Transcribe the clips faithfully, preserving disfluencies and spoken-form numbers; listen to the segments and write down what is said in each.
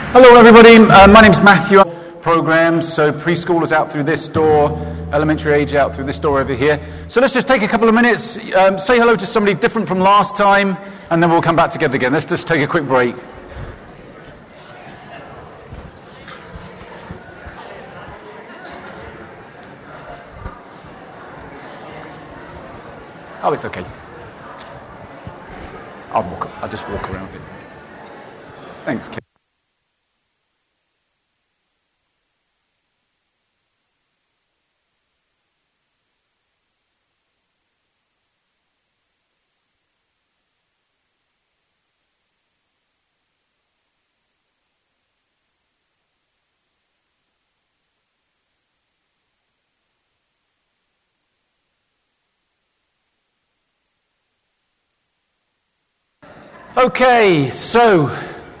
Hello everybody, uh, my name's Matthew. Programs, so preschoolers out through this door, elementary age out through this door over here. So let's just take a couple of minutes, um, say hello to somebody different from last time, and then we'll come back together again. Let's just take a quick break. Oh, it's okay. I'll walk. I'll just walk around it. Thanks, Kim. Okay, so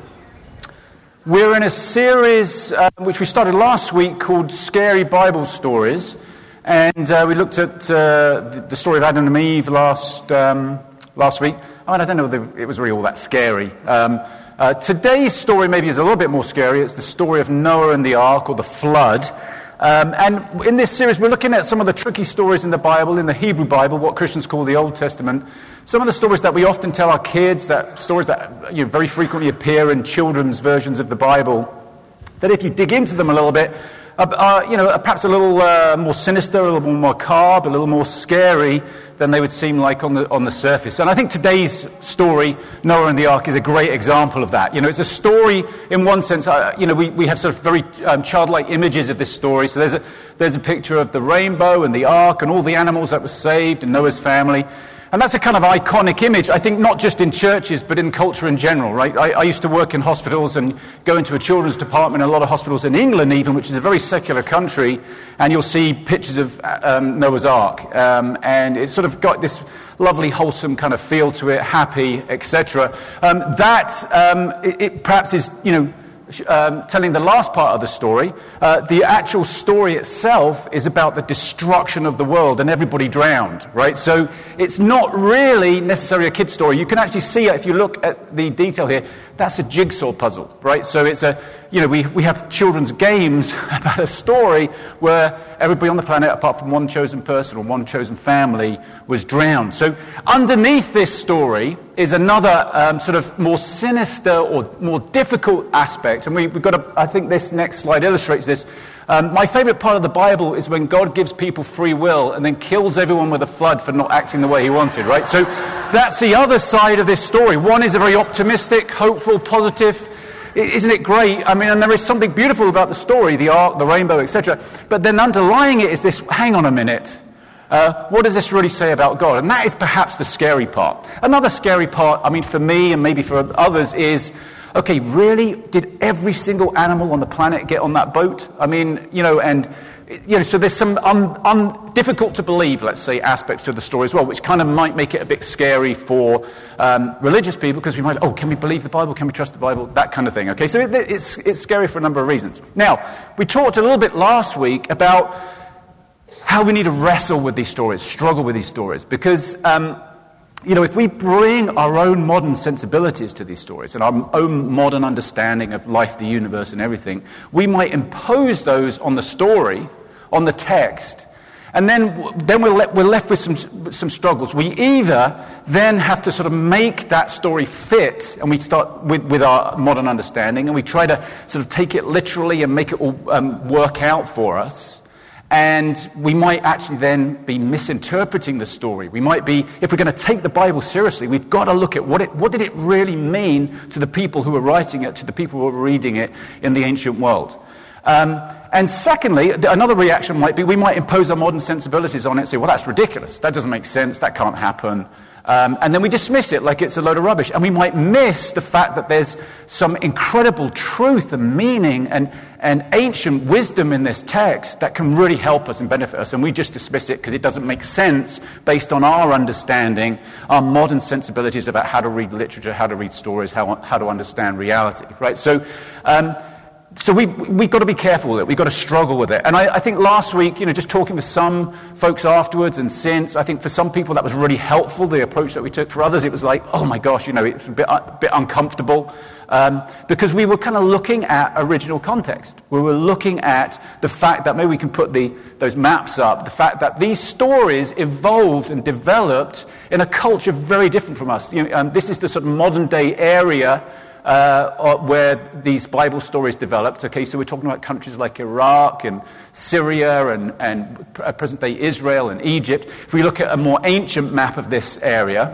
we're in a series uh, which we started last week called Scary Bible Stories, and uh, we looked at uh, the, the story of Adam and Eve last um, last week. I mean, I don't know whether it was really all that scary. Um, uh, today's story maybe is a little bit more scary. It's the story of Noah and the Ark, or the flood. Um, and in this series, we're looking at some of the tricky stories in the Bible, in the Hebrew Bible, what Christians call the Old Testament. Some of the stories that we often tell our kids, that stories that you know, very frequently appear in children's versions of the Bible, that if you dig into them a little bit, uh, uh, you know, are perhaps a little uh, more sinister, a little more macabre, a little more scary than they would seem like on the on the surface. And I think today's story, Noah and the Ark, is a great example of that. You know, it's a story in one sense. Uh, you know, we, we have sort of very um, childlike images of this story. So there's a there's a picture of the rainbow and the Ark and all the animals that were saved and Noah's family. And that's a kind of iconic image, I think, not just in churches, but in culture in general, right? I, I used to work in hospitals and go into a children's department in a lot of hospitals in England even, which is a very secular country, and you'll see pictures of um, Noah's Ark. Um, and it's sort of got this lovely, wholesome kind of feel to it, happy, et cetera. Um, that, um, it, it perhaps is, you know, Um, telling the last part of the story. Uh, the actual story itself is about the destruction of the world and everybody drowned, right? So it's not really necessarily a kid's story. You can actually see it if you look at the detail here. That's a jigsaw puzzle, right? So it's a, you know, we we have children's games about a story where everybody on the planet, apart from one chosen person or one chosen family, was drowned. So underneath this story is another um, sort of more sinister or more difficult aspect. And we, we've got a, I think this next slide illustrates this. Um, my favorite part of the Bible is when God gives people free will and then kills everyone with a flood for not acting the way he wanted, right? So that's the other side of this story. One is a very optimistic, hopeful, positive. Isn't it great? I mean, and there is something beautiful about the story, the ark, the rainbow, et cetera. But then underlying it is this, hang on a minute. Uh, what does this really say about God? And that is perhaps the scary part. Another scary part, I mean, for me and maybe for others is, okay, really, did every single animal on the planet get on that boat? I mean, you know, and, you know, so there's some un, un, difficult to believe, let's say, aspects to the story as well, which kind of might make it a bit scary for um, religious people, because we might, oh, can we believe the Bible? Can we trust the Bible? That kind of thing, okay? So it, it's, it's scary for a number of reasons. Now, we talked a little bit last week about how we need to wrestle with these stories, struggle with these stories, because, um, you know, if we bring our own modern sensibilities to these stories and our own modern understanding of life, the universe, and everything, we might impose those on the story, on the text, and then then we're, le- we're left with some some struggles. We either then have to sort of make that story fit, and we start with, with our modern understanding, and we try to sort of take it literally and make it all um, work out for us. And we might actually then be misinterpreting the story. We might be, if we're going to take the Bible seriously, we've got to look at what it, what did it really mean to the people who were writing it, to the people who were reading it in the ancient world. Um, and secondly, another reaction might be we might impose our modern sensibilities on it and say, well, that's ridiculous. That doesn't make sense. That can't happen. Um, and then we dismiss it like it's a load of rubbish. And we might miss the fact that there's some incredible truth and meaning and, and ancient wisdom in this text that can really help us and benefit us. And we just dismiss it because it doesn't make sense based on our understanding, our modern sensibilities about how to read literature, how to read stories, how, how to understand reality, right? So um, so we, we've got to be careful with it. We've got to struggle with it. And I, I think last week, you know, just talking with some folks afterwards and since, I think for some people that was really helpful, the approach that we took. For others, it was like, oh my gosh, you know, it's a bit, a bit uncomfortable. Um, because we were kind of looking at original context. We were looking at the fact that, maybe we can put the those maps up, the fact that these stories evolved and developed in a culture very different from us. You know, um, this is the sort of modern day area uh, where these Bible stories developed. Okay, so we're talking about countries like Iraq and Syria and, and present-day Israel and Egypt. If we look at a more ancient map of this area,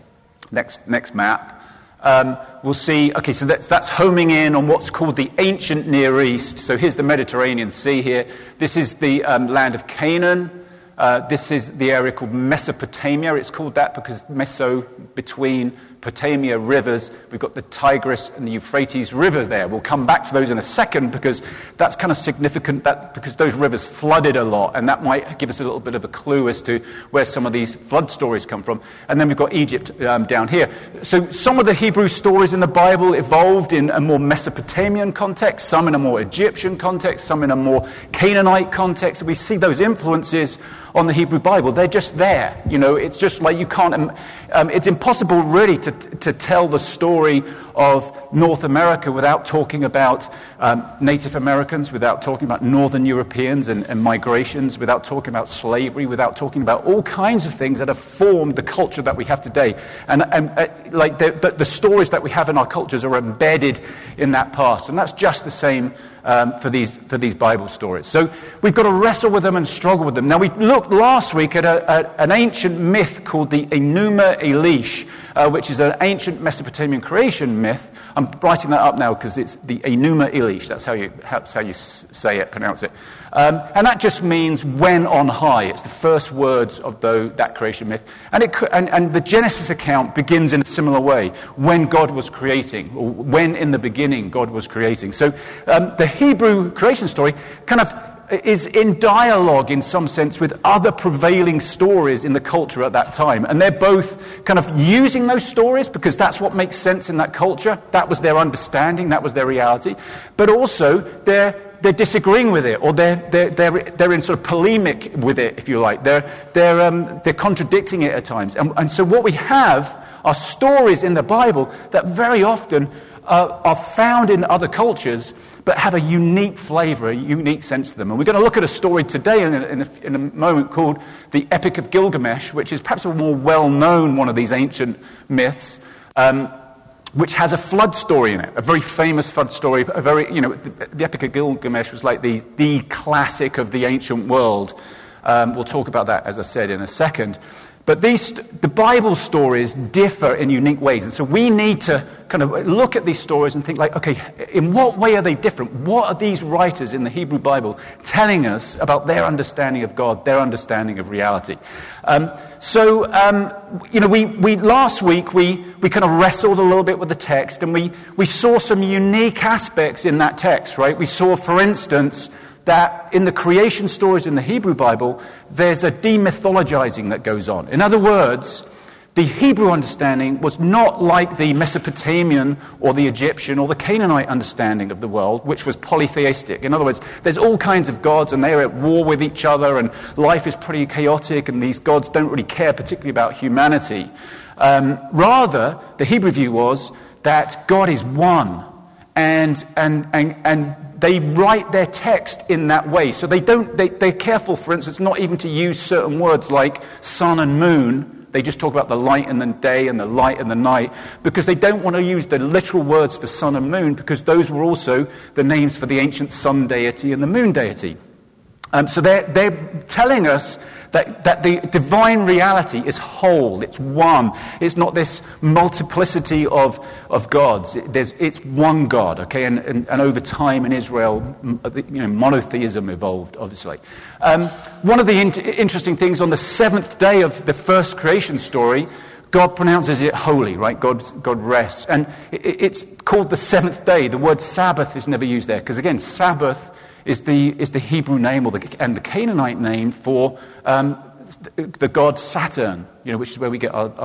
next next map, Um, we'll see, okay, so that's, that's homing in on what's called the ancient Near East. So here's the Mediterranean Sea here. This is the um, land of Canaan. Uh, this is the area called Mesopotamia. It's called that because Meso, between Potamia rivers. We've got the Tigris and the Euphrates River there. We'll come back to those in a second because that's kind of significant, that because those rivers flooded a lot, and that might give us a little bit of a clue as to where some of these flood stories come from. And then we've got Egypt um, down here. So some of the Hebrew stories in the Bible evolved in a more Mesopotamian context, some in a more Egyptian context, some in a more Canaanite context. We see those influences on the Hebrew Bible. They're just there. You know, it's just like you can't, um, it's impossible really to to tell the story of North America without talking about um, Native Americans, without talking about Northern Europeans and, and migrations, without talking about slavery, without talking about all kinds of things that have formed the culture that we have today. And, and uh, like the, the, the stories that we have in our cultures are embedded in that past. And that's just the same Um, for these for these Bible stories. So we've got to wrestle with them and struggle with them. Now, we looked last week at, a, at an ancient myth called the Enuma Elish, uh, which is an ancient Mesopotamian creation myth. I'm writing that up now because it's the Enuma Elish. That's how you that's how you say it, pronounce it. Um, and that just means when on high. It's the first words of the, that creation myth. And, it, and, and the Genesis account begins in a similar way, when God was creating, or when in the beginning God was creating. So um, the Hebrew creation story kind of is in dialogue in some sense with other prevailing stories in the culture at that time. And they're both kind of using those stories because that's what makes sense in that culture. That was their understanding, that was their reality. But also they're they're disagreeing with it, or they're they're they're, they're in sort of polemic with it, if you like. They're they're um, they're contradicting it at times. And, and so what we have are stories in the Bible that very often uh, are found in other cultures, but have a unique flavor, a unique sense to them. And we're going to look at a story today in a, in a, in a moment called the Epic of Gilgamesh, which is perhaps a more well-known one of these ancient myths, um, which has a flood story in it, a very famous flood story. A very, you know, the, the Epic of Gilgamesh was like the, the classic of the ancient world. Um, we'll talk about that, as I said, in a second. But these, the Bible stories differ in unique ways. And so we need to kind of look at these stories and think like, okay, in what way are they different? What are these writers in the Hebrew Bible telling us about their understanding of God, their understanding of reality? Um, so, um, you know, we, we last week we, we kind of wrestled a little bit with the text, and we, we saw some unique aspects in that text, right? We saw, for instance, that in the creation stories in the Hebrew Bible, there's a demythologizing that goes on. In other words, the Hebrew understanding was not like the Mesopotamian or the Egyptian or the Canaanite understanding of the world, which was polytheistic. In other words, there's all kinds of gods and they're at war with each other and life is pretty chaotic and these gods don't really care particularly about humanity. Um, rather, the Hebrew view was that God is one, and and and and they write their text in that way. So they don't, they, they're careful, for instance, not even to use certain words like sun and moon. They just talk about the light and the day and the light and the night, because they don't want to use the literal words for sun and moon, because those were also the names for the ancient sun deity and the moon deity. Um, so they're, they're telling us that, that the divine reality is whole, it's one. It's not this multiplicity of, of gods. It, there's, it's one God, okay? And, and, and over time in Israel, you know, monotheism evolved, obviously. Um, one of the in- interesting things, on the seventh day of the first creation story, God pronounces it holy, right? God, God rests. And it, it's called the seventh day. The word Sabbath is never used there, because again, Sabbath is the is the Hebrew name, or the, and the Canaanite name for um, the, the god Saturn, you know, which is where we get our, our,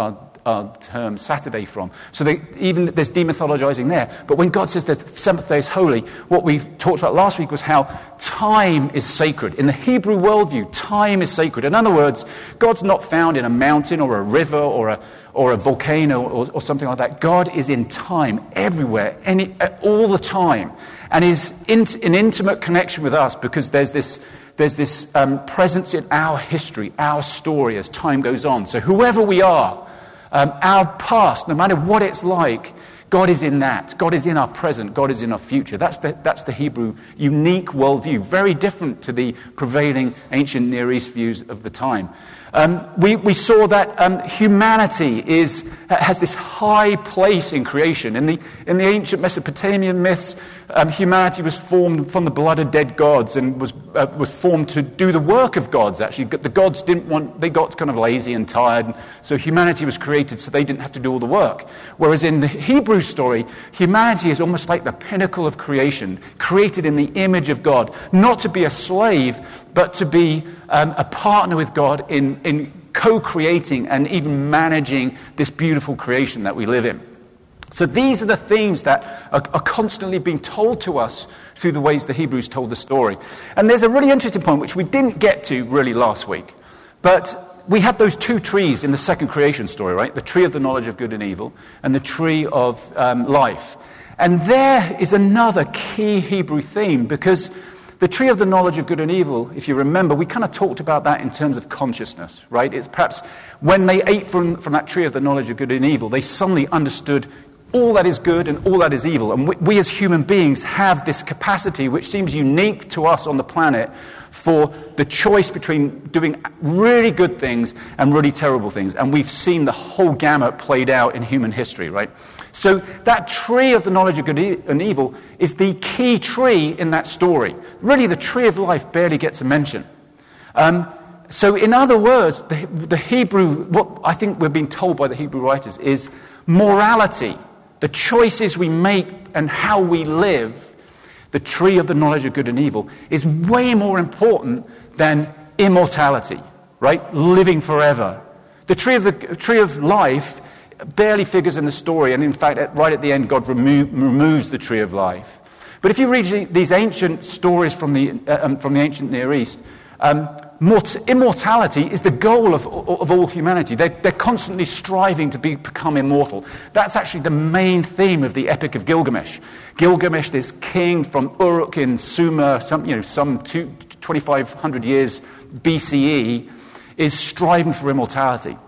our term Saturday from. So they, even there's demythologizing there. But when God says that the seventh day is holy, what we talked about last week was how time is sacred. In the Hebrew worldview, time is sacred. In other words, God's not found in a mountain or a river or a or a volcano or, or something like that. God is in time, everywhere, any, all the time, and is in, in intimate connection with us because there's this There's this um, presence in our history, our story as time goes on. So whoever we are, um, our past, no matter what it's like, God is in that. God is in our present. God is in our future. That's the, that's the Hebrew unique worldview, very different to the prevailing ancient Near East views of the time. Um, we, we saw that um, humanity is has this high place in creation. In the in the ancient Mesopotamian myths, um, humanity was formed from the blood of dead gods and was uh, was formed to do the work of gods. Actually, the gods didn't want; they got kind of lazy and tired, so humanity was created so they didn't have to do all the work. Whereas in the Hebrew story, humanity is almost like the pinnacle of creation, created in the image of God, not to be a slave, but to be um, a partner with God in, in co-creating and even managing this beautiful creation that we live in. So these are the themes that are, are constantly being told to us through the ways the Hebrews told the story. And there's a really interesting point which we didn't get to really last week. But we have those two trees in the second creation story, right? The tree of the knowledge of good and evil and the tree of um, life. And there is another key Hebrew theme, because the tree of the knowledge of good and evil, if you remember, we kind of talked about that in terms of consciousness, right? It's perhaps when they ate from, from that tree of the knowledge of good and evil, they suddenly understood all that is good and all that is evil. And we, we as human beings have this capacity, which seems unique to us on the planet, for the choice between doing really good things and really terrible things. And we've seen the whole gamut played out in human history, right? So that tree of the knowledge of good and evil is the key tree in that story. Really, the tree of life barely gets a mention. Um, so in other words, the, the Hebrew, what I think we're being told by the Hebrew writers is morality, the choices we make and how we live, the tree of the knowledge of good and evil, is way more important than immortality, right? Living forever. The tree of the tree of life barely figures in the story, and in fact, at, right at the end, God remo- removes the tree of life. But if you read these ancient stories from the uh, um, from the ancient Near East, um, mort- immortality is the goal of, of all humanity. They're, they're constantly striving to be, become immortal. That's actually the main theme of the Epic of Gilgamesh. Gilgamesh, this king from Uruk in Sumer, some you know some two, twenty-five hundred years B C E, is striving for immortality.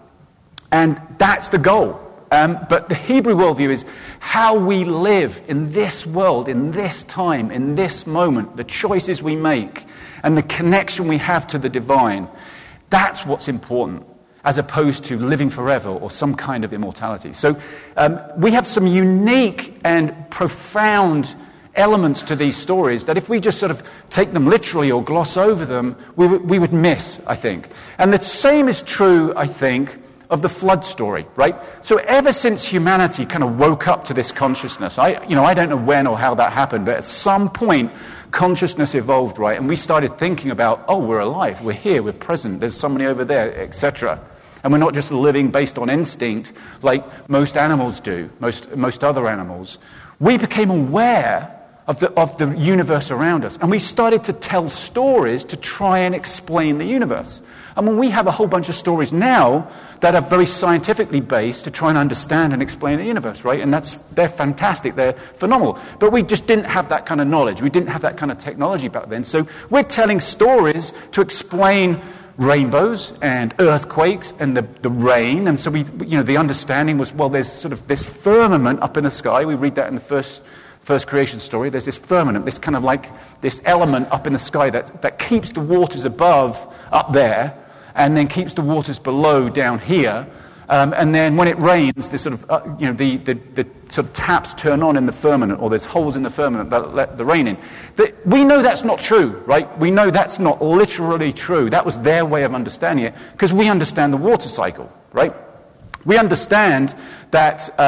And that's the goal. Um, but the Hebrew worldview is how we live in this world, in this time, in this moment, the choices we make, and the connection we have to the divine. That's what's important, as opposed to living forever or some kind of immortality. So um, we have some unique and profound elements to these stories that if we just sort of take them literally or gloss over them, we, w- we would miss, I think. And the same is true, I think, of the flood story, right? So ever since humanity kind of woke up to this consciousness, I, you know, I don't know when or how that happened, but at some point, consciousness evolved, right? And we started thinking about, oh, we're alive, we're here, we're present, there's somebody over there, et cetera. And we're not just living based on instinct like most animals do, most most other animals. We became aware of the of the universe around us, and we started to tell stories to try and explain the universe. I mean, we have a whole bunch of stories now that are very scientifically based to try and understand and explain the universe, right? And that's they're fantastic, they're phenomenal. But we just didn't have that kind of knowledge. We didn't have that kind of technology back then. So we're telling stories to explain rainbows and earthquakes and the, the rain. And so we, you know, the understanding was, well, there's sort of this firmament up in the sky. We read that in the first first creation story. There's this firmament, this kind of like this element up in the sky that, that keeps the waters above up there, and then keeps the waters below down here. Um, and then when it rains, the sort of uh, you know the, the, the sort of taps turn on in the firmament, or there's holes in the firmament that let the rain in. But we know that's not true, right? We know that's not literally true. That was their way of understanding it, because we understand the water cycle, right? We understand that um,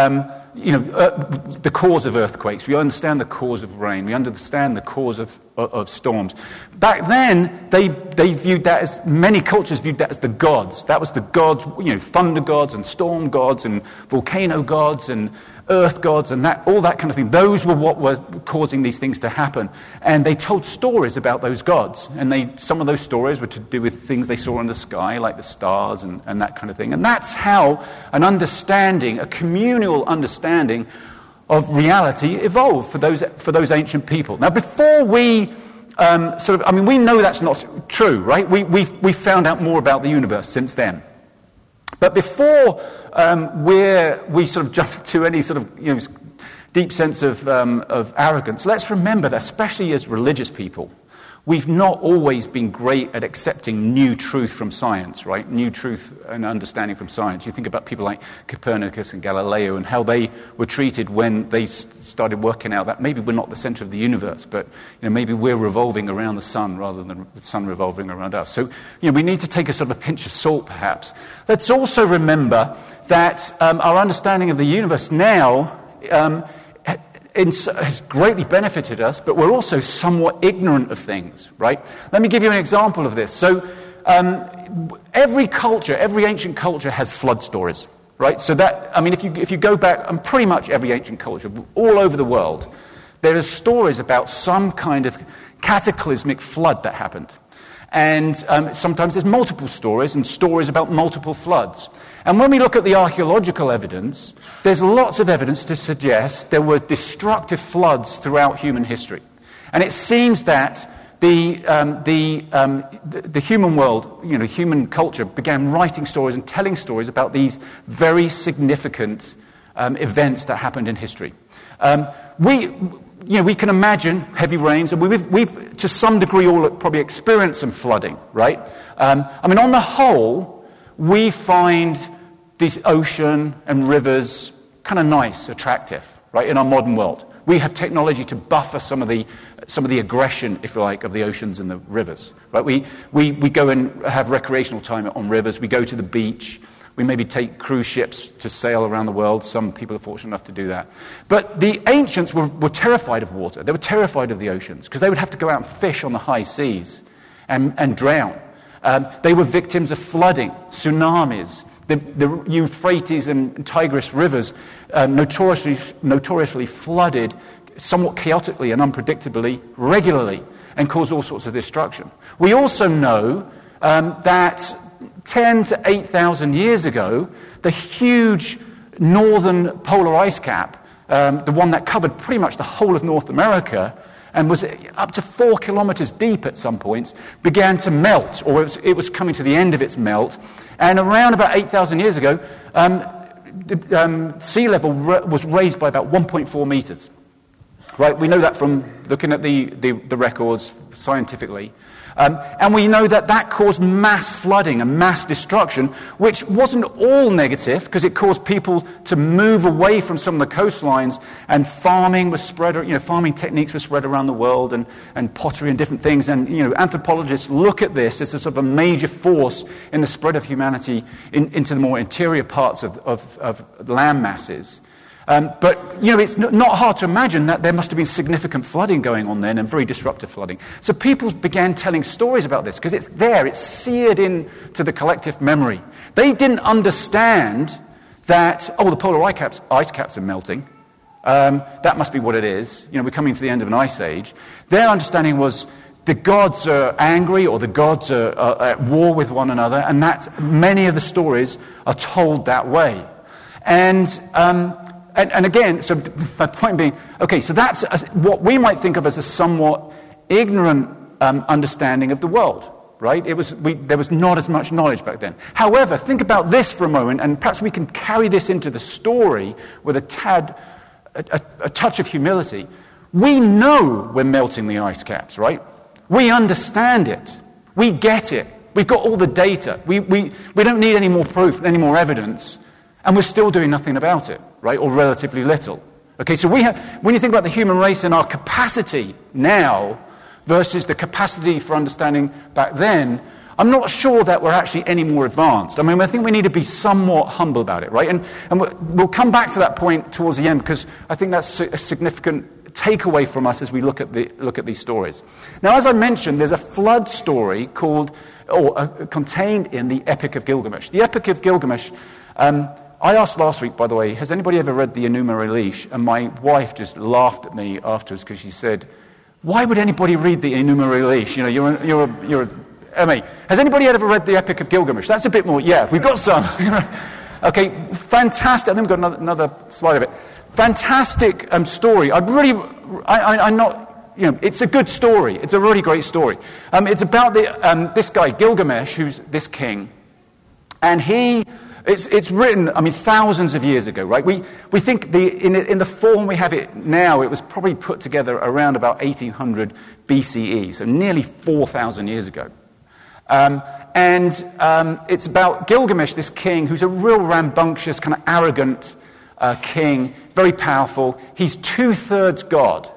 you know, uh, the cause of earthquakes. We understand the cause of rain. We understand the cause of, of, of storms. Back then, they they viewed that as, many cultures viewed that as the gods. That was the gods, you know, thunder gods and storm gods and volcano gods and earth gods and that, all that kind of thing. Those were what were causing these things to happen. And they told stories about those gods. And they some of those stories were to do with things they saw in the sky, like the stars and, and that kind of thing. And that's how an understanding, a communal understanding of reality evolved for those for those ancient people. Now, before we um, sort of, I mean, we know that's not true, right? We, we've, we've found out more about the universe since then. But before um, we're, we sort of jump to any sort of you know, deep sense of, um, of arrogance, let's remember that, especially as religious people, we've not always been great at accepting new truth from science, right? New truth and understanding from science. You think about people like Copernicus and Galileo and how they were treated when they started working out that maybe we're not the center of the universe, but you know, maybe we're revolving around the sun rather than the sun revolving around us. So you know, we need to take a sort of a pinch of salt, perhaps. Let's also remember that um, our understanding of the universe now um, has greatly benefited us, but we're also somewhat ignorant of things, right? Let me give you an example of this. So um, every culture, every ancient culture has flood stories, right? So that, I mean, if you if you go back, and pretty much every ancient culture, all over the world, there are stories about some kind of cataclysmic flood that happened. And um, sometimes there's multiple stories and stories about multiple floods. And when we look at the archaeological evidence, there's lots of evidence to suggest there were destructive floods throughout human history. And it seems that the um, the, um, the the human world, you know, human culture began writing stories and telling stories about these very significant um, events that happened in history. Um, we... You know, we can imagine heavy rains, and we've, we've to some degree all probably experienced some flooding, right? Um, I mean, on the whole, we find this ocean and rivers kind of nice, attractive, right, in our modern world. We have technology to buffer some of the some of the aggression, if you like, of the oceans and the rivers, right? We, we, we go and have recreational time on rivers. We go to the beach. We maybe take cruise ships to sail around the world. Some people are fortunate enough to do that. But the ancients were, were terrified of water. They were terrified of the oceans because they would have to go out and fish on the high seas and, and drown. Um, they were victims of flooding, tsunamis. The, the Euphrates and Tigris rivers uh, notoriously, notoriously flooded somewhat chaotically and unpredictably regularly and caused all sorts of destruction. We also know um, that ten to eight thousand years ago, the huge northern polar ice cap, um, the one that covered pretty much the whole of North America and was up to four kilometers deep at some points, began to melt, or it was, it was coming to the end of its melt. And around about eight thousand years ago, um, the, um, sea level re- was raised by about one point four meters. Right? We know that from looking at the, the, the records scientifically. Um, and we know that that caused mass flooding and mass destruction, which wasn't all negative because it caused people to move away from some of the coastlines, and farming was spread, you know, farming techniques were spread around the world, and, and pottery and different things. And, you know, anthropologists look at this as a sort of a major force in the spread of humanity in, into the more interior parts of, of, of land masses. Um, but, you know, it's n- not hard to imagine that there must have been significant flooding going on then, and very disruptive flooding. So people began telling stories about this because it's there, it's seared into the collective memory. They didn't understand that, oh, the polar ice caps, ice caps are melting. Um, that must be what it is. You know, we're coming to the end of an ice age. Their understanding was the gods are angry, or the gods are, are at war with one another, and that many of the stories are told that way. And... Um, And, and again, so my point being, okay, so that's a, what we might think of as a somewhat ignorant um, understanding of the world, right? It was we, there was not as much knowledge back then. However, think about this for a moment, and perhaps we can carry this into the story with a tad, a, a, a touch of humility. We know we're melting the ice caps, right? We understand it. We get it. We've got all the data. We we we don't need any more proof, any more evidence, and we're still doing nothing about it. Right, or relatively little. Okay, so we have, when you think about the human race and our capacity now versus the capacity for understanding back then, I'm not sure that we're actually any more advanced. I mean, I think we need to be somewhat humble about it, right? And, and we'll come back to that point towards the end, because I think that's a significant takeaway from us as we look at the look at these stories. Now, as I mentioned, there's a flood story called, or uh, contained in the Epic of Gilgamesh. The Epic of Gilgamesh. Um, I asked last week, by the way, has anybody ever read the Enuma Elish? And my wife just laughed at me afterwards because she said, "Why would anybody read the Enuma Elish? You know, you're a, you're a, you're a, I mean, has anybody ever read the Epic of Gilgamesh?" That's a bit more. Yeah, we've got some. Okay, fantastic. I think we've got another, another slide of it. Fantastic um, story. I'd really, I, I, I'm not, you know, it's a good story. It's a really great story. Um, it's about the um, this guy Gilgamesh, who's this king, and he. It's it's written, I mean, thousands of years ago, right? We we think the in in the form we have it now, it was probably put together around about eighteen hundred B C E, so nearly four thousand years ago. Um, and um, it's about Gilgamesh, this king, who's a real rambunctious, kind of arrogant uh, king, very powerful. He's two-thirds God.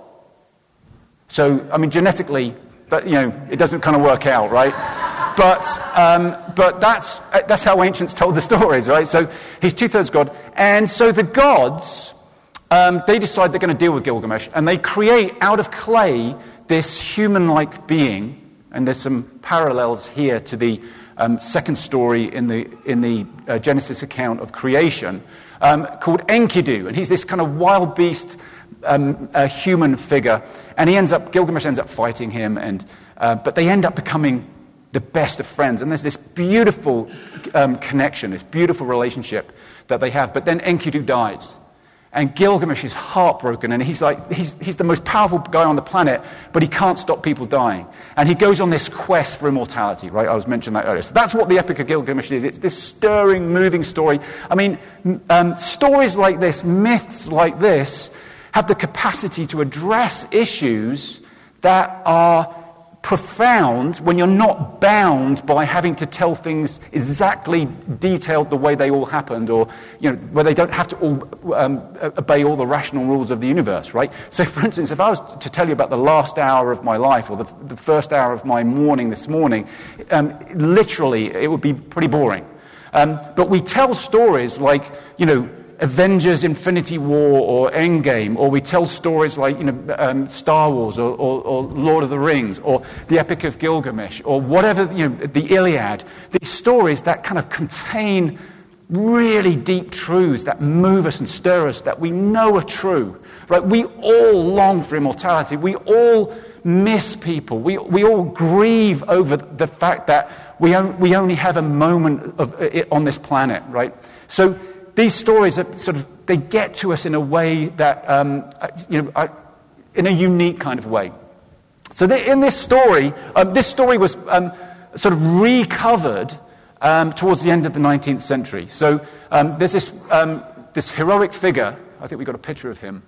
So, I mean, genetically, that, you know, it doesn't kind of work out, right? But um, but that's that's how ancients told the stories, right? So he's two-thirds God. And so the gods, um, they decide they're going to deal with Gilgamesh, and they create out of clay this human-like being. And there's some parallels here to the um, second story in the in the uh, Genesis account of creation, um, called Enkidu. And he's this kind of wild beast um, uh, human figure. And he ends up, Gilgamesh ends up fighting him, and uh, but they end up becoming the best of friends. And there's this beautiful um, connection, this beautiful relationship that they have. But then Enkidu dies. And Gilgamesh is heartbroken, and he's like, he's he's the most powerful guy on the planet, but he can't stop people dying. And he goes on this quest for immortality, right? I was mentioning that earlier. So that's what the Epic of Gilgamesh is. It's this stirring, moving story. I mean, um, stories like this, myths like this, have the capacity to address issues that are profound when you're not bound by having to tell things exactly detailed the way they all happened, or, you know, where they don't have to all um, obey all the rational rules of the universe, right? So, for instance, if I was to tell you about the last hour of my life, or the, the first hour of my morning this morning, um, literally, it would be pretty boring. Um, but we tell stories like, you know, Avengers, Infinity War, or Endgame, or we tell stories like, you know, um, Star Wars, or, or, or Lord of the Rings, or the Epic of Gilgamesh, or whatever, you know, the Iliad. These stories that kind of contain really deep truths that move us and stir us, that we know are true. Right? We all long for immortality. We all miss people. We we all grieve over the fact that we on, we only have a moment of it on this planet. Right? So these stories are sort of, they get to us in a way that, um, you know, uh, in a unique kind of way. So the, in this story, um, this story was um, sort of recovered um, towards the end of the nineteenth century. So um, there's this um, this heroic figure. I think we got a picture of him.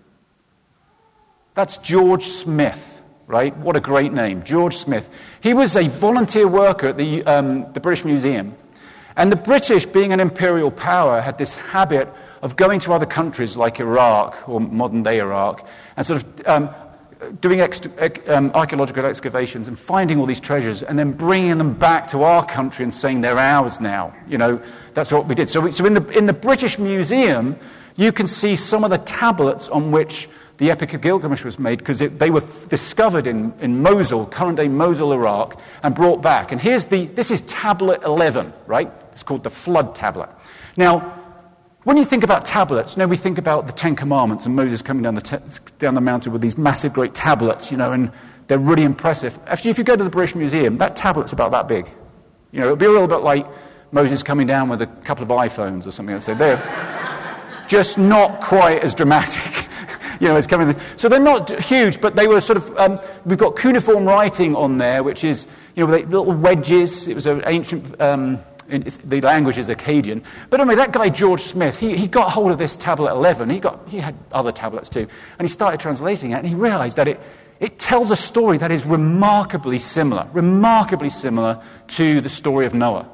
That's George Smith, right? What a great name, George Smith. He was a volunteer worker at the um, the British Museum. And the British, being an imperial power, had this habit of going to other countries like Iraq, or modern-day Iraq, and sort of um, doing ex- um, archaeological excavations and finding all these treasures, and then bringing them back to our country and saying they're ours now. You know, that's what we did. So, we, so in the in the British Museum, you can see some of the tablets on which the Epic of Gilgamesh was made, because they were discovered in, in Mosul, current-day Mosul, Iraq, and brought back. And here's the, this is tablet eleven, right? It's called the Flood Tablet. Now, when you think about tablets, you know, we think about the Ten Commandments and Moses coming down the te- down the mountain with these massive, great tablets, you know, and they're really impressive. Actually, if you go to the British Museum, that tablet's about that big. You know, it'll be a little bit like Moses coming down with a couple of iPhones or something. So they're just not quite as dramatic. You know, it's coming. So they're not huge, but they were sort of. Um, we've got cuneiform writing on there, which is, you know, little wedges. It was an ancient. Um, it's, the language is Akkadian. But anyway, that guy George Smith, he he got hold of this tablet eleven. He got he had other tablets too, and he started translating it, and he realised that it it tells a story that is remarkably similar, remarkably similar to the story of Noah.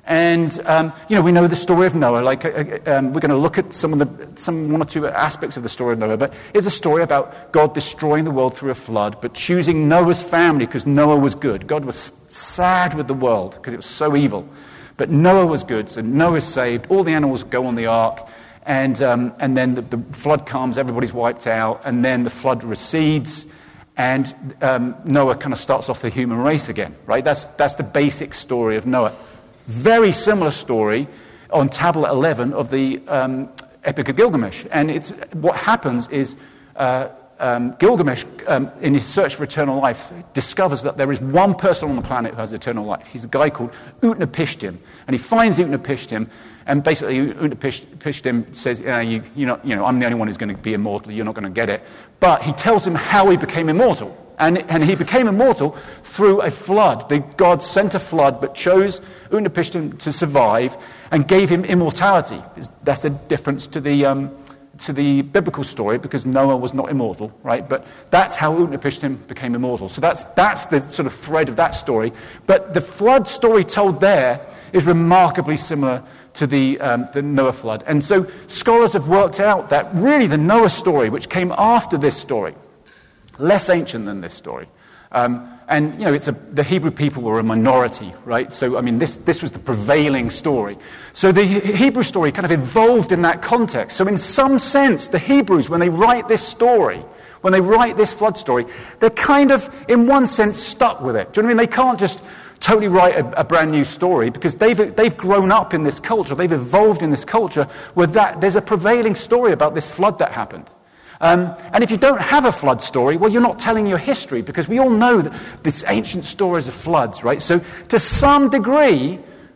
And, um, you know, we know the story of Noah. Like, uh, um, we're going to look at some of the, some one or two aspects of the story of Noah. But it's a story about God destroying the world through a flood, but choosing Noah's family because Noah was good. God was sad with the world because it was so evil. But Noah was good, so Noah's saved. All the animals go on the ark. And, um, and then the, the flood comes, everybody's wiped out. And then the flood recedes. And um, Noah kind of starts off the human race again, right? That's, that's the basic story of Noah. Very similar story on tablet eleven of the um, Epic of Gilgamesh. And it's what happens is uh, um, Gilgamesh, um, in his search for eternal life, discovers that there is one person on the planet who has eternal life. He's a guy called Utnapishtim. And he finds Utnapishtim, and basically Utnapishtim says, yeah, you, you're not, you know, I'm the only one who's going to be immortal, you're not going to get it. But he tells him how he became immortal. And, and he became immortal through a flood. The God sent a flood, but chose Utnapishtim to survive and gave him immortality. That's a difference to the um, to the biblical story, because Noah was not immortal, right? But that's how Utnapishtim became immortal. So that's that's the sort of thread of that story. But the flood story told there is remarkably similar to the um, the Noah flood. And so scholars have worked out that really the Noah story, which came after this story, less ancient than this story. Um, and, you know, it's a, the Hebrew people were a minority, right? So, I mean, this, this was the prevailing story. So the Hebrew story kind of evolved in that context. So in some sense, the Hebrews, when they write this story, when they write this flood story, they're kind of, in one sense, stuck with it. Do you know what I mean? They can't just totally write a, a brand new story, because they've they've grown up in this culture, they've evolved in this culture where that there's a prevailing story about this flood that happened. Um, and if you don't have a flood story, well, you're not telling your history, because we all know that this ancient stories of floods, right? So to some degree,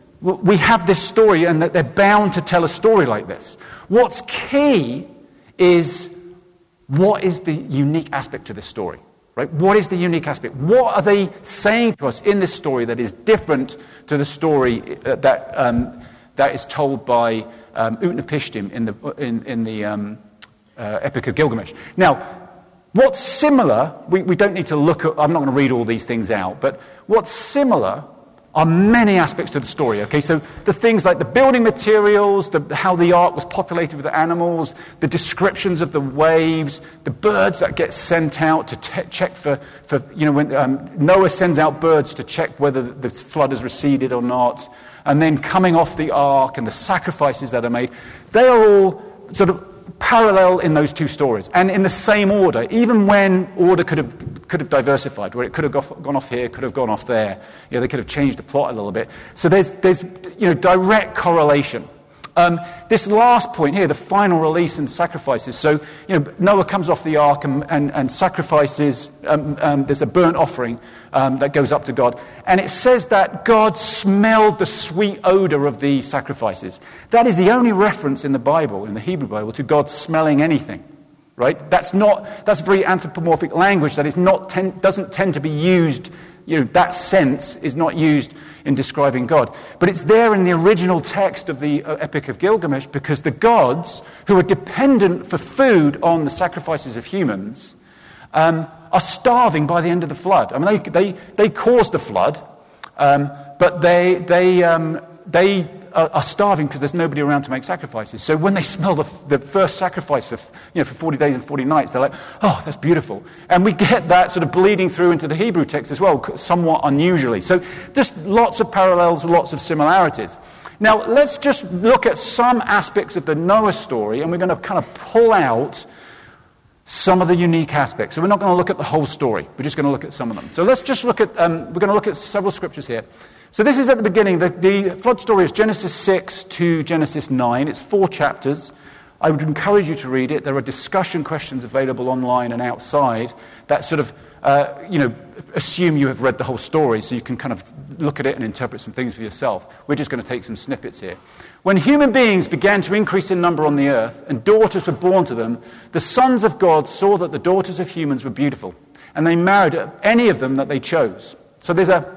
we have this story, and that they're bound to tell a story like this. What's key is, what is the unique aspect to this story, right? What is the unique aspect? What are they saying to us in this story that is different to the story that um, that is told by um, Utnapishtim in the in in the um, Uh, Epic of Gilgamesh. Now, what's similar, we, we don't need to look at, I'm not going to read all these things out, but what's similar are many aspects to the story, okay? So the things like the building materials, the, how the ark was populated with the animals, the descriptions of the waves, the birds that get sent out to te- check for, for, you know, when um, Noah sends out birds to check whether the flood has receded or not, and then coming off the ark and the sacrifices that are made, they are all sort of parallel in those two stories, and in the same order, even when order could have could have diversified, where it could have go, gone off here, could have gone off there. You know, they could have changed the plot a little bit. So there's there's you know direct correlation. Um, this last point here, the final release and sacrifices. So, you know, Noah comes off the ark and, and, and sacrifices. Um, um, there's a burnt offering um, that goes up to God. And it says that God smelled the sweet odor of the sacrifices. That is the only reference in the Bible, in the Hebrew Bible, to God smelling anything. Right? That's not, that's very anthropomorphic language that is not ten, doesn't tend to be used. You know, that sense is not used in describing God. But it's there in the original text of the uh, Epic of Gilgamesh, because the gods, who are dependent for food on the sacrifices of humans, um, are starving by the end of the flood. I mean, they they, they caused the flood, um, but they they um, they are, are starving because there's nobody around to make sacrifices. So when they smell the, the first sacrifice for you know for forty days and forty nights, they're like, oh, that's beautiful. And we get that sort of bleeding through into the Hebrew text as well, somewhat unusually. So just lots of parallels, lots of similarities. Now, let's just look at some aspects of the Noah story, and we're going to kind of pull out some of the unique aspects. So we're not going to look at the whole story. We're just going to look at some of them. So let's just look at, um, we're going to look at several scriptures here. So this is at the beginning. The, the flood story is Genesis six to Genesis nine. It's four chapters. I would encourage you to read it. There are discussion questions available online and outside that sort of, uh, you know, assume you have read the whole story, so you can kind of look at it and interpret some things for yourself. We're just going to take some snippets here. When human beings began to increase in number on the earth, and daughters were born to them, the sons of God saw that the daughters of humans were beautiful, and they married any of them that they chose. So there's a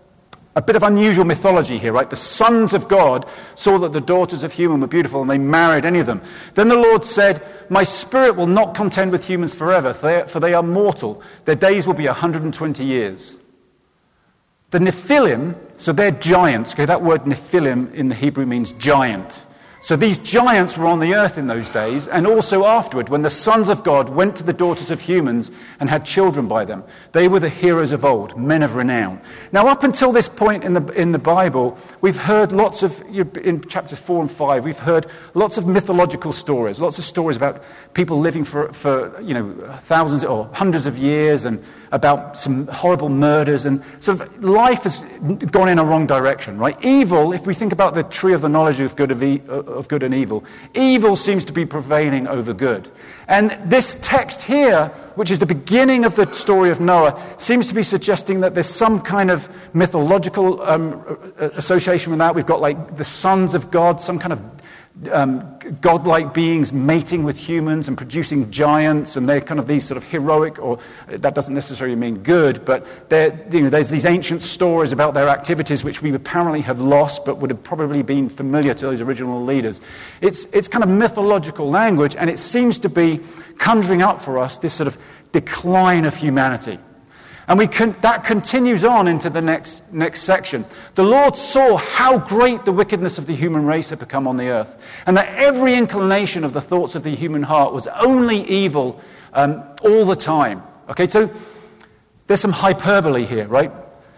A bit of unusual mythology here, right? The sons of God saw that the daughters of human were beautiful, and they married any of them. Then the Lord said, my spirit will not contend with humans forever, for they are mortal. Their days will be one hundred twenty years. The Nephilim, so they're giants. Okay, that word Nephilim in the Hebrew means giant. So these giants were on the earth in those days, and also afterward, when the sons of God went to the daughters of humans and had children by them. They were the heroes of old, men of renown. Now, up until this point in the in the Bible, we've heard lots of, in chapters four and five, we've heard lots of mythological stories, lots of stories about people living for, for you know, thousands or hundreds of years, and about some horrible murders, and sort of life has gone in a wrong direction, right? Evil, if we think about the tree of the knowledge of good, of, e- of good and evil, evil seems to be prevailing over good. And this text here, which is the beginning of the story of Noah, seems to be suggesting that there's some kind of mythological um, association with that. We've got like the sons of God, some kind of Um, godlike beings mating with humans and producing giants, and they're kind of these sort of heroic, or that doesn't necessarily mean good, but they're, you know, there's these ancient stories about their activities which we apparently have lost, but would have probably been familiar to those original leaders. It's it's kind of mythological language, and it seems to be conjuring up for us this sort of decline of humanity. And we can, that continues on into the next next section. The Lord saw how great the wickedness of the human race had become on the earth, and that every inclination of the thoughts of the human heart was only evil um, all the time. Okay, so there's some hyperbole here, right?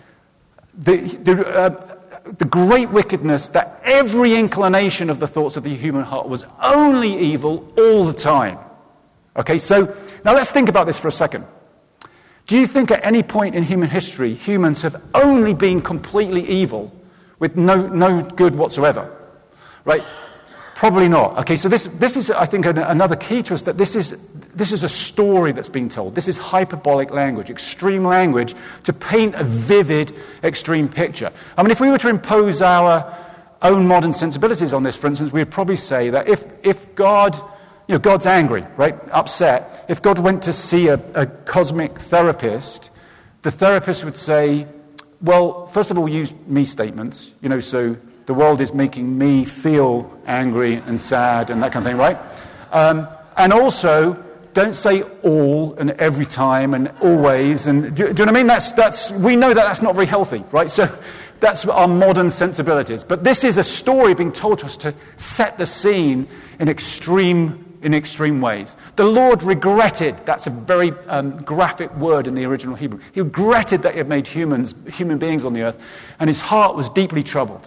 The, the, uh, the great wickedness, that every inclination of the thoughts of the human heart was only evil all the time. Okay, so now let's think about this for a second. Do you think at any point in human history, humans have only been completely evil with no no good whatsoever? Right? Probably not. Okay, so this this is, I think, an, another key to us, that this is this is a story that's being told. This is hyperbolic language, extreme language, to paint a vivid, extreme picture. I mean, if we were to impose our own modern sensibilities on this, for instance, we would probably say that if if God... You know, God's angry, right? Upset. If God went to see a, a cosmic therapist, the therapist would say, well, first of all, use me statements. You know, so the world is making me feel angry and sad and that kind of thing, right? Um, and also, don't say all and every time and always. And do, do you know what I mean? That's that's we know that that's not very healthy, right? So that's our modern sensibilities. But this is a story being told to us to set the scene in extreme in extreme ways. The Lord regretted, that's a very um, graphic word in the original Hebrew. He regretted that he had made humans, human beings on the earth, and his heart was deeply troubled.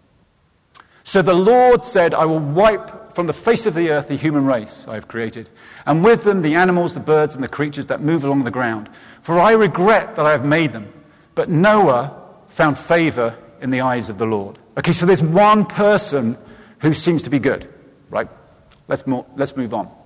So the Lord said, I will wipe from the face of the earth the human race I have created, and with them the animals, the birds, and the creatures that move along the ground. For I regret that I have made them. But Noah found favor in the eyes of the Lord. Okay, so there's one person who seems to be good, right? Let's, more, let's move on.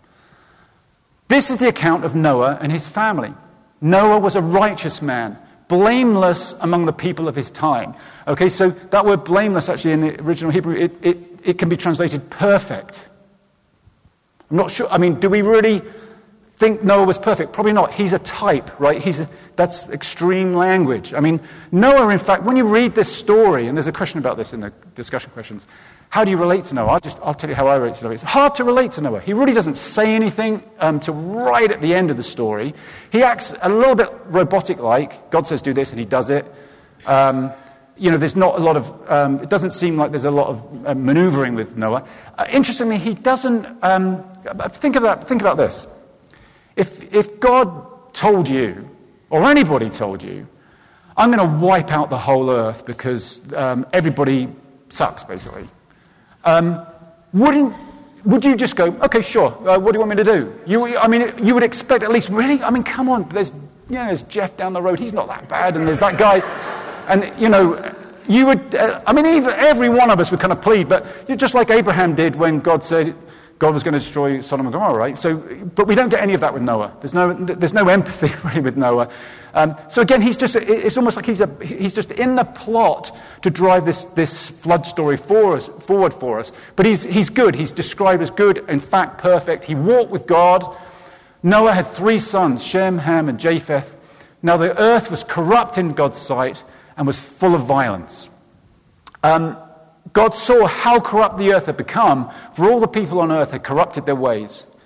This is the account of Noah and his family. Noah was a righteous man, blameless among the people of his time. Okay, so that word blameless, actually, in the original Hebrew, it, it, it can be translated perfect. I'm not sure, I mean, do we really think Noah was perfect? Probably not. He's a type, right? He's a, that's extreme language. I mean, Noah, in fact, when you read this story, and there's a question about this in the discussion questions, how do you relate to Noah? I'll just, I'll tell you how I relate to Noah. It's hard to relate to Noah. He really doesn't say anything um, till right at the end of the story. He acts a little bit robotic-like. God says do this, and he does it. Um, you know, there's not a lot of, um, it doesn't seem like there's a lot of uh, maneuvering with Noah. Uh, interestingly, he doesn't, um, think of that, think about this. If, if God told you, or anybody told you, I'm going to wipe out the whole earth because um, everybody sucks, basically, um, wouldn't, would you just go, okay, sure, uh, what do you want me to do? You, I mean, you would expect at least, really? I mean, come on, there's, you know, there's Jeff down the road, he's not that bad, and there's that guy, and, you know, you would, uh, I mean, even, every one of us would kind of plead, but you're just like Abraham did when God said, God was going to destroy Sodom and Gomorrah, right? So, but we don't get any of that with Noah. There's no, there's no empathy really with Noah. Um, so again, he's just, it's almost like he's a, he's just in the plot to drive this, this flood story for us, forward for us. But he's, he's good. He's described as good, in fact, perfect. He walked with God. Noah had three sons, Shem, Ham, and Japheth. Now the earth was corrupt in God's sight and was full of violence. Um, God saw how corrupt the earth had become, for all the people on earth had corrupted their ways.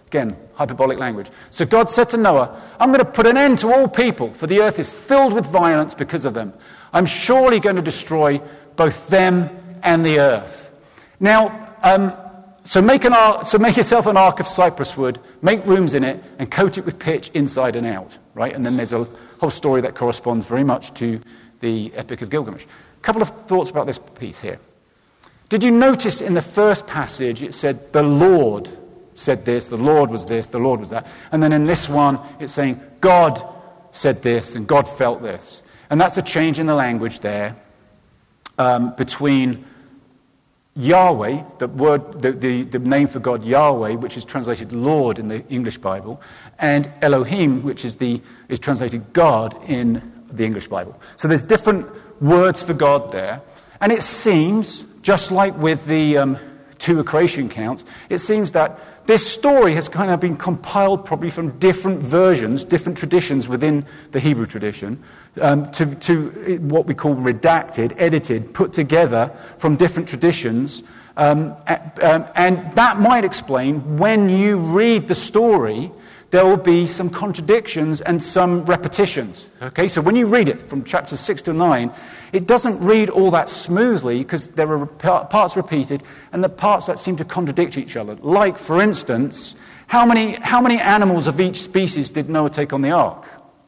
Again, hyperbolic language. So God said to Noah, I'm going to put an end to all people, for the earth is filled with violence because of them. I'm surely going to destroy both them and the earth. Now, um, so make an ark, so make yourself an ark of cypress wood, make rooms in it, and coat it with pitch inside and out, right? And then there's a whole story that corresponds very much to the Epic of Gilgamesh. A couple of thoughts about this piece here. Did you notice in the first passage it said, the Lord said this, the Lord was this, the Lord was that. And then in this one, it's saying, God said this, and God felt this. And that's a change in the language there um, between Yahweh, the word, the, the, the name for God, Yahweh, which is translated Lord in the English Bible, and Elohim, which is the is translated God in the English Bible. So there's different words for God there. And it seems, just like with the um, two creation accounts, it seems that this story has kind of been compiled probably from different versions, different traditions within the Hebrew tradition, um, to, to what we call redacted, edited, put together from different traditions. Um, um, and that might explain when you read the story, there will be some contradictions and some repetitions. Okay, so when you read it from chapters six to nine, it doesn't read all that smoothly because there are parts repeated and the parts that seem to contradict each other. Like, for instance, how many how many animals of each species did Noah take on the ark?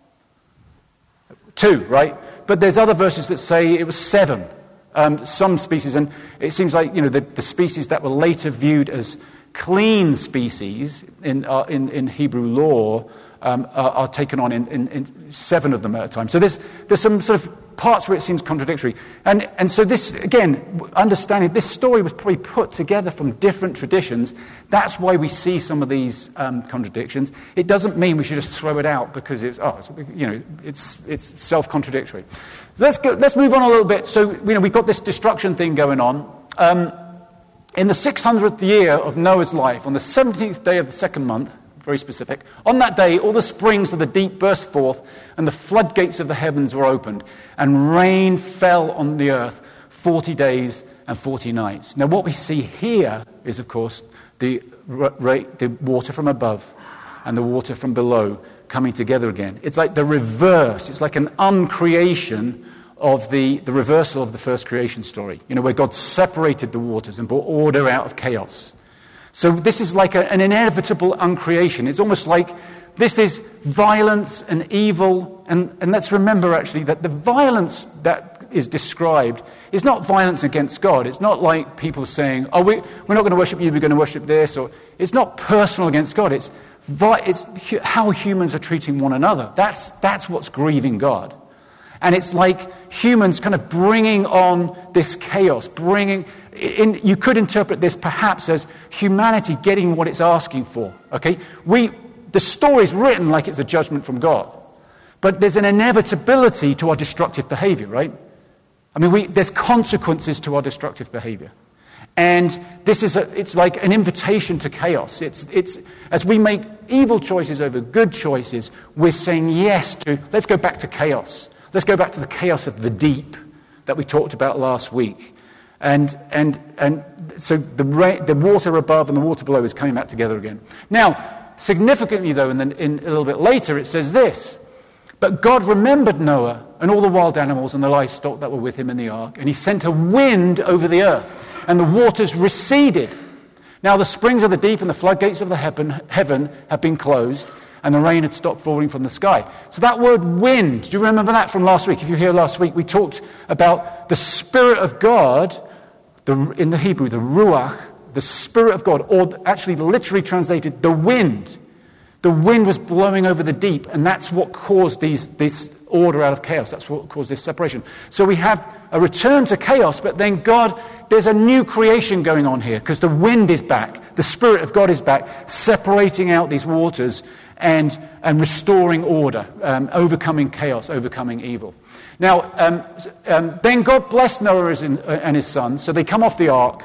Two, right? But there's other verses that say it was seven. Um, some species, and it seems like, you know, the, the species that were later viewed as clean species in uh, in, in Hebrew law um, are, are taken on in, in, in seven of them at a time. So there's there's some sort of parts where it seems contradictory. And and so this, again, understanding this story was probably put together from different traditions. That's why we see some of these um, contradictions. It doesn't mean we should just throw it out because it's, oh, it's, you know, it's it's self-contradictory. Let's go, let's move on a little bit. So, you know, we've got this destruction thing going on. Um, In the six hundredth year of Noah's life, on the seventeenth day of the second month, very specific, on that day all the springs of the deep burst forth, and the floodgates of the heavens were opened, and rain fell on the earth forty days and forty nights. Now what we see here is, of course, the, the water from above and the water from below coming together again. It's like the reverse. It's like an uncreation of the, the reversal of the first creation story, you know, where God separated the waters and brought order out of chaos. So this is like a, an inevitable uncreation. It's almost like this is violence and evil. And, and let's remember, actually, that the violence that is described is not violence against God. It's not like people saying, oh, we, we're not going to worship you, we're going to worship this. Or it's not personal against God. It's, it's how humans are treating one another. That's, that's what's grieving God. And it's like humans kind of bringing on this chaos, bringing in, you could interpret this perhaps as humanity getting what it's asking for. Okay, we the story's written like it's a judgment from God, but there's an inevitability to our destructive behavior, right? I mean, we, there's consequences to our destructive behavior, and this is a, it's like an invitation to chaos. It's it's as we make evil choices over good choices, we're saying yes to let's go back to chaos. Let's go back to the chaos of the deep that we talked about last week. And and and so the ra- the water above and the water below is coming back together again. Now, significantly though, in, the, in a little bit later, it says this: but God remembered Noah and all the wild animals and the livestock that were with him in the ark, and he sent a wind over the earth, and the waters receded. Now the springs of the deep and the floodgates of the heaven, heaven have been closed, and the rain had stopped falling from the sky. So that word wind, do you remember that from last week? If you were here last week, we talked about the Spirit of God, the, in the Hebrew, the Ruach, the Spirit of God, or actually literally translated, the wind. The wind was blowing over the deep, and that's what caused these, this order out of chaos. That's what caused this separation. So we have a return to chaos, but then God, there's a new creation going on here, because the wind is back, the Spirit of God is back, separating out these waters, and and restoring order, um, overcoming chaos, overcoming evil. Now, um, um, then God blessed Noah and his sons, so they come off the ark.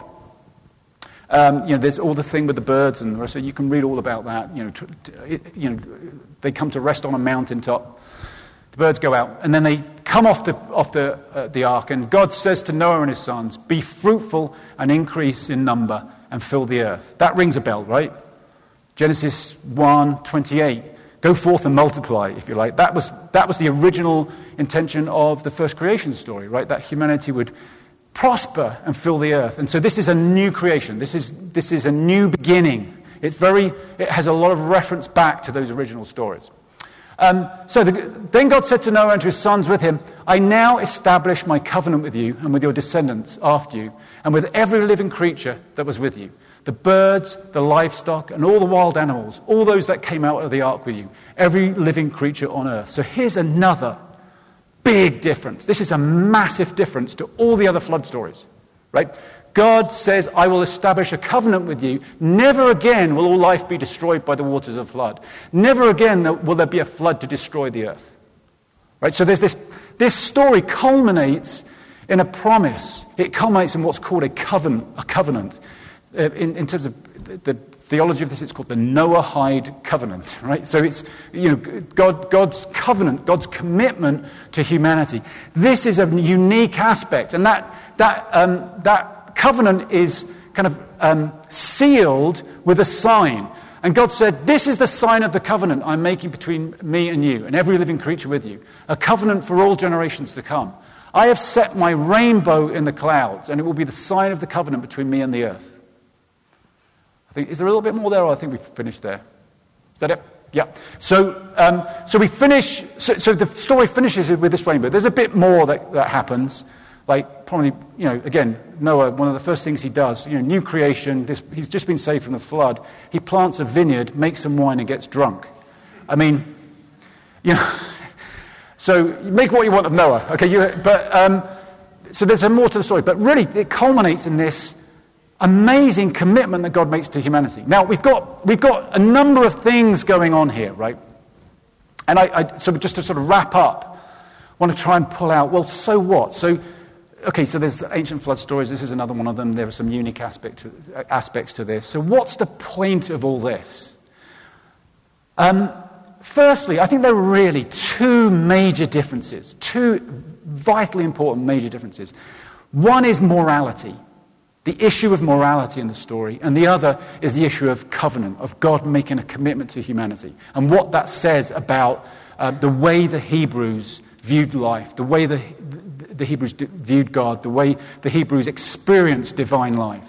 Um, you know, there's all the thing with the birds and the rest. So you can read all about that. You know, t- t- you know, they come to rest on a mountaintop. The birds go out, and then they come off the off the uh, the ark. And God says to Noah and his sons, "Be fruitful and increase in number, and fill the earth." That rings a bell, right? Genesis one twenty-eight. Go forth and multiply, if you like. That was that was the original intention of the first creation story, right? That humanity would prosper and fill the earth. And so this is a new creation. This is this is a new beginning. It's very it has a lot of reference back to those original stories. Um, so the, then God said to Noah and to his sons with him, I now establish my covenant with you and with your descendants after you, and with every living creature that was with you, the birds, the livestock, and all the wild animals, all those that came out of the ark with you, every living creature on earth. So here's another big difference. This is a massive difference to all the other flood stories, right? God says, I will establish a covenant with you. Never again will all life be destroyed by the waters of flood. Never again will there be a flood to destroy the earth. Right? So there's this, this story culminates in a promise. It culminates in what's called a covenant. A covenant. Uh, in, in terms of the theology of this, it's called the Noahide covenant. Right? So it's you know God, God's covenant, God's commitment to humanity. This is a unique aspect, and that that um, that. covenant is kind of um, sealed with a sign. And God said, this is the sign of the covenant I'm making between me and you and every living creature with you. A covenant for all generations to come. I have set my rainbow in the clouds, and it will be the sign of the covenant between me and the earth. I think, is there a little bit more there, or I think we've finished there? Is that it? Yeah. So um, so we finish, so, so the story finishes with this rainbow. There's a bit more that, that happens. Like, probably, you know, again, Noah, one of the first things he does, you know, new creation, this, he's just been saved from the flood. He plants a vineyard, makes some wine, and gets drunk. I mean, you know, so make what you want of Noah, okay? You, but, um, so there's a more to the story. But really, it culminates in this amazing commitment that God makes to humanity. Now, we've got, we've got a number of things going on here, right? And I, I so just to sort of wrap up, I want to try and pull out, well, so what? So, okay, so there's ancient flood stories. This is another one of them. There are some unique aspect to, uh, aspects to this. So what's the point of all this? Um, firstly, I think there are really two major differences, two vitally important major differences. One is morality, the issue of morality in the story, and the other is the issue of covenant, of God making a commitment to humanity, and what that says about uh, the way the Hebrews viewed life, the way the the Hebrews viewed God, the way the Hebrews experienced divine life.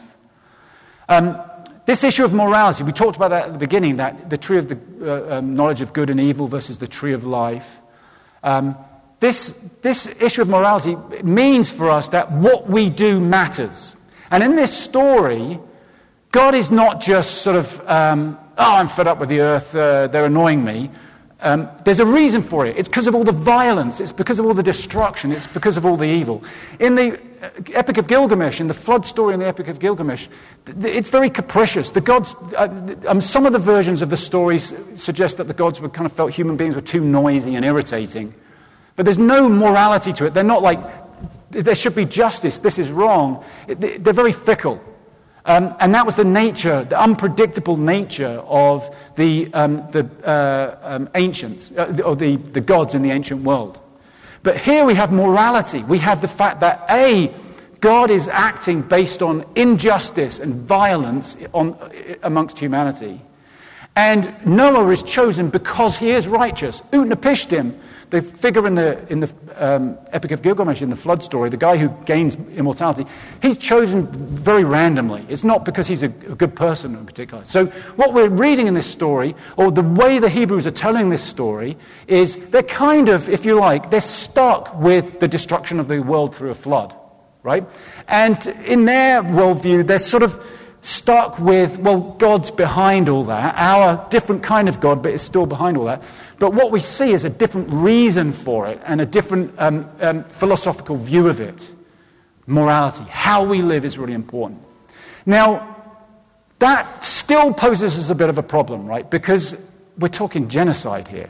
Um, this issue of morality, we talked about that at the beginning, that the tree of the uh, um, knowledge of good and evil versus the tree of life. Um, this, this issue of morality means for us that what we do matters. And in this story, God is not just sort of, um, oh, I'm fed up with the earth, uh, they're annoying me. Um, there's a reason for it. It's because of all the violence. It's because of all the destruction. It's because of all the evil. In the uh, Epic of Gilgamesh, in the flood story in the Epic of Gilgamesh, th- th- it's very capricious. The gods, uh, th- um, some of the versions of the stories suggest that the gods were kind of felt human beings were too noisy and irritating. But there's no morality to it. They're not like, there should be justice, this is wrong. It, they're very fickle. Um, and that was the nature, the unpredictable nature of the um, the uh, um, ancients, uh, or the, the gods in the ancient world. But here we have morality. We have the fact that, A, God is acting based on injustice and violence on, amongst humanity. And Noah is chosen because he is righteous. Utnapishtim, the figure in the in the um, Epic of Gilgamesh, in the flood story, the guy who gains immortality, he's chosen very randomly. It's not because he's a, a good person in particular. So what we're reading in this story, or the way the Hebrews are telling this story, is they're kind of, if you like, they're stuck with the destruction of the world through a flood, right? And in their worldview, they're sort of stuck with, well, God's behind all that, our different kind of God, but it's still behind all that. But what we see is a different reason for it and a different um, um, philosophical view of it. Morality, how we live is really important. Now, that still poses us a bit of a problem, right? Because we're talking genocide here.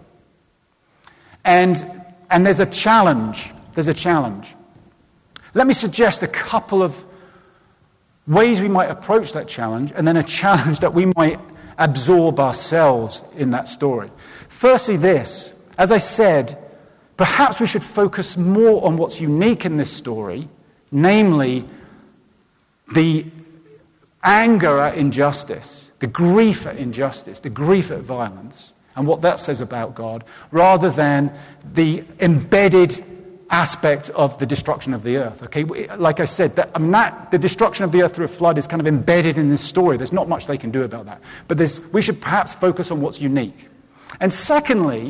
And, and there's a challenge. There's a challenge. Let me suggest a couple of ways we might approach that challenge, and then a challenge that we might absorb ourselves in that story. Firstly, this. As I said, perhaps we should focus more on what's unique in this story, namely the anger at injustice the grief at injustice, the grief at violence, and what that says about God, rather than the embedded aspect of the destruction of the earth. Okay, like I said, that, I mean, that the destruction of the earth through a flood is kind of embedded in this story. There's not much they can do about that. But there's, we should perhaps focus on what's unique. And secondly,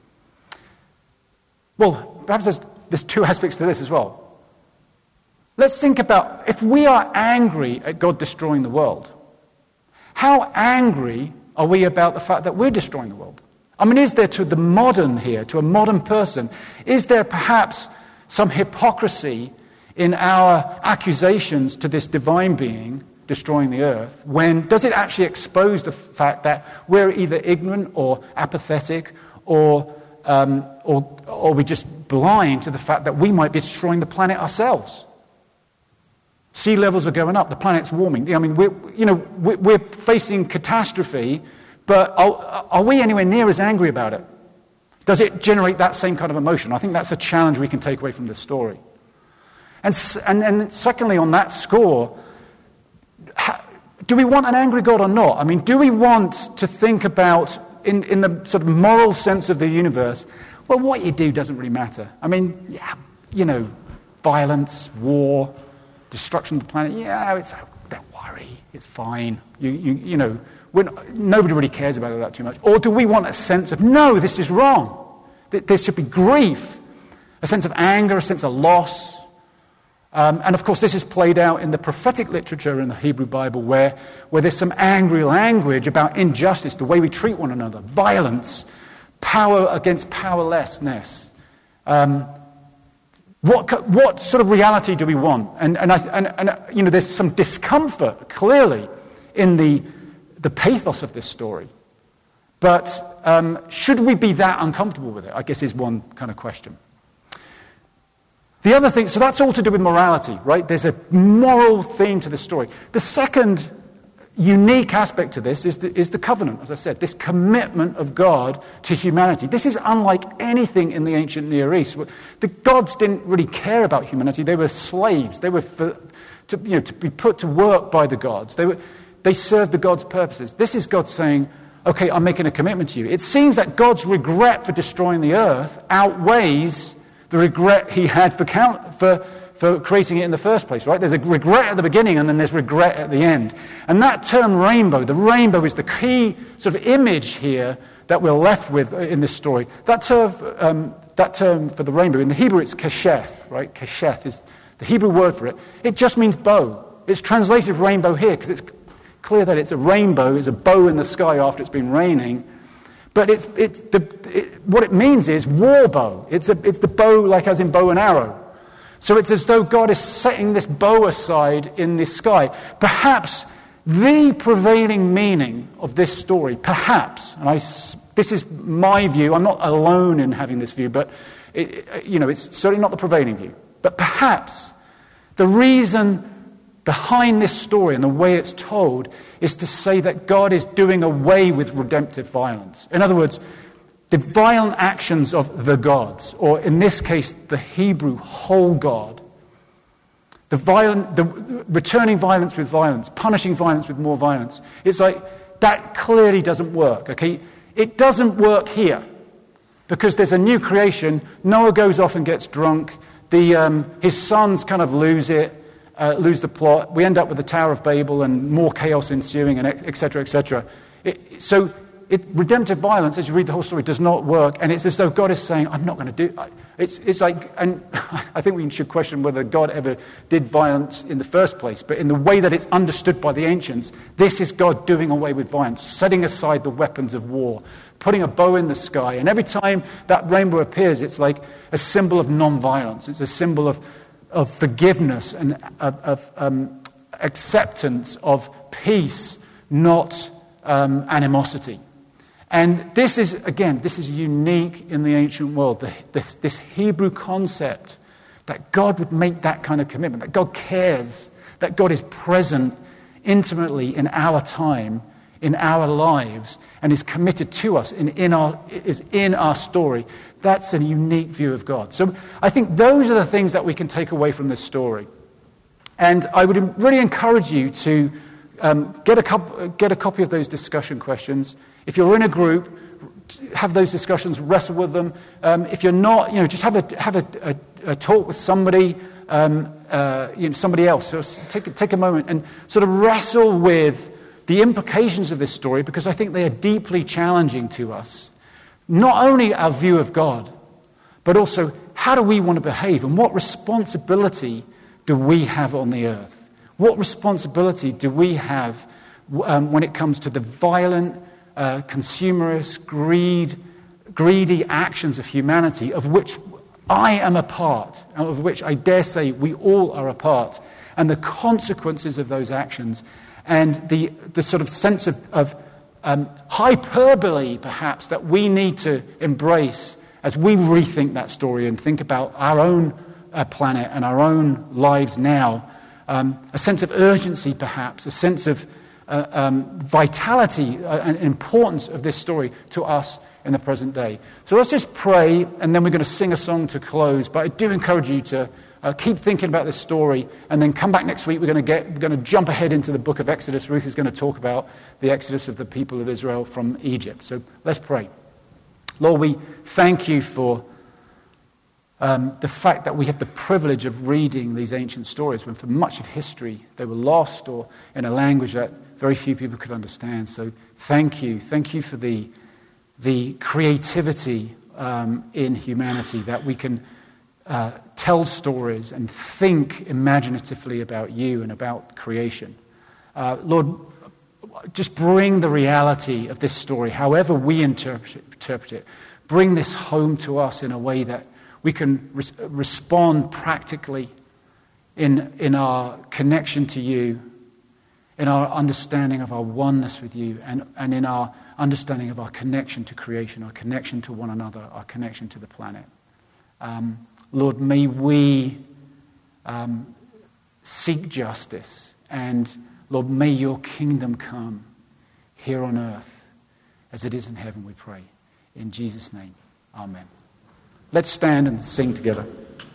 well, perhaps there's, there's two aspects to this as well. Let's think about, if we are angry at God destroying the world, how angry are we about the fact that we're destroying the world? I mean, is there, to the modern here, to a modern person, is there perhaps some hypocrisy in our accusations to this divine being destroying the earth, when does it actually expose the fact that we're either ignorant or apathetic, or um, or or we're just blind to the fact that we might be destroying the planet ourselves? Sea levels are going up, the planet's warming. I mean, we're, you know, we're facing catastrophe, but are, are we anywhere near as angry about it? Does it generate that same kind of emotion? I think that's a challenge we can take away from this story. And and, and secondly, on that score, how, do we want an angry God or not? I mean, do we want to think about, in, in the sort of moral sense of the universe, well, what you do doesn't really matter. I mean, yeah, you know, violence, war, destruction of the planet, yeah, it's, don't worry, it's fine. You, you, you know, we're not, nobody really cares about that too much. Or do we want a sense of, no, this is wrong. There should be grief, a sense of anger, a sense of loss. Um, and of course, this is played out in the prophetic literature in the Hebrew Bible, where, where there's some angry language about injustice, the way we treat one another, violence, power against powerlessness. Um, what what sort of reality do we want? And and, I, and and you know, there's some discomfort clearly in the the pathos of this story, but um, should we be that uncomfortable with it? I guess is one kind of question. The other thing, so that's all to do with morality, right? There's a moral theme to this story. The second unique aspect to this is the, is the covenant, as I said, this commitment of God to humanity. This is unlike anything in the ancient Near East. The gods didn't really care about humanity. They were slaves. They were for, to, you know, to be put to work by the gods. They were, they served the gods' purposes. This is God saying, okay, I'm making a commitment to you. It seems that God's regret for destroying the earth outweighs the regret he had for, count, for for creating it in the first place, right? There's a regret at the beginning and then there's regret at the end. And that term rainbow, the rainbow is the key sort of image here that we're left with in this story. That term, um, that term for the rainbow, in the Hebrew it's kesheth, right? Kesheth is the Hebrew word for it. It just means bow. It's translated rainbow here because it's clear that it's a rainbow, it's a bow in the sky after it's been raining. But it's, it's the, it, what it means is war bow. It's, a, it's the bow like as in bow and arrow. So it's as though God is setting this bow aside in the sky. Perhaps the prevailing meaning of this story, perhaps, and I, this is my view, I'm not alone in having this view, but it, you know, it's certainly not the prevailing view. But perhaps the reason behind this story and the way it's told is to say that God is doing away with redemptive violence. In other words, the violent actions of the gods, or in this case, the Hebrew whole God, the violent, the returning violence with violence, punishing violence with more violence. It's like that clearly doesn't work. Okay, it doesn't work here because there's a new creation. Noah goes off and gets drunk. The um, his sons kind of lose it, uh, lose the plot. We end up with the Tower of Babel and more chaos ensuing, and et cetera, et cetera. It, so. It, redemptive violence, as you read the whole story, does not work, and it's as though God is saying, I'm not going to do it. It's, it's like, and I think we should question whether God ever did violence in the first place, but in the way that it's understood by the ancients, this is God doing away with violence, setting aside the weapons of war, putting a bow in the sky, and every time that rainbow appears, it's like a symbol of non-violence. It's a symbol of, of forgiveness and of, of um, acceptance of peace, not um, animosity. And this is, again, this is unique in the ancient world, the, this, this Hebrew concept that God would make that kind of commitment, that God cares, that God is present intimately in our time, in our lives, and is committed to us, in, in our, is in our story. That's a unique view of God. So I think those are the things that we can take away from this story. And I would really encourage you to um, get a cop- get a copy of those discussion questions. If you're in a group, have those discussions, wrestle with them. Um, if you're not, you know, just have a have a, a, a talk with somebody, um, uh, you know, somebody else. So take take a moment and sort of wrestle with the implications of this story, because I think they are deeply challenging to us. Not only our view of God, but also how do we want to behave, and what responsibility do we have on the earth? What responsibility do we have um, when it comes to the violent, uh, consumerist, greed, greedy actions of humanity, of which I am a part, and of which I dare say we all are a part, and the consequences of those actions, and the, the sort of sense of, of um, hyperbole, perhaps, that we need to embrace as we rethink that story and think about our own uh, planet and our own lives now. Um, a sense of urgency, perhaps, a sense of uh, um, vitality uh, and importance of this story to us in the present day. So let's just pray, and then we're going to sing a song to close. But I do encourage you to uh, keep thinking about this story, and then come back next week. We're going to get, we're going to jump ahead into the book of Exodus. Ruth is going to talk about the exodus of the people of Israel from Egypt. So let's pray. Lord, we thank you for Um, the fact that we have the privilege of reading these ancient stories, when for much of history they were lost or in a language that very few people could understand. So thank you. Thank you for the, the creativity um, in humanity, that we can uh, tell stories and think imaginatively about you and about creation. Uh, Lord, just bring the reality of this story, however we interpret it, interpret it, bring this home to us in a way that we can res- respond practically in, in our connection to you, in our understanding of our oneness with you, and, and in our understanding of our connection to creation, our connection to one another, our connection to the planet. Um, Lord, may we um, seek justice, and Lord, may your kingdom come here on earth as it is in heaven, we pray. In Jesus' name, amen. Let's stand and sing together.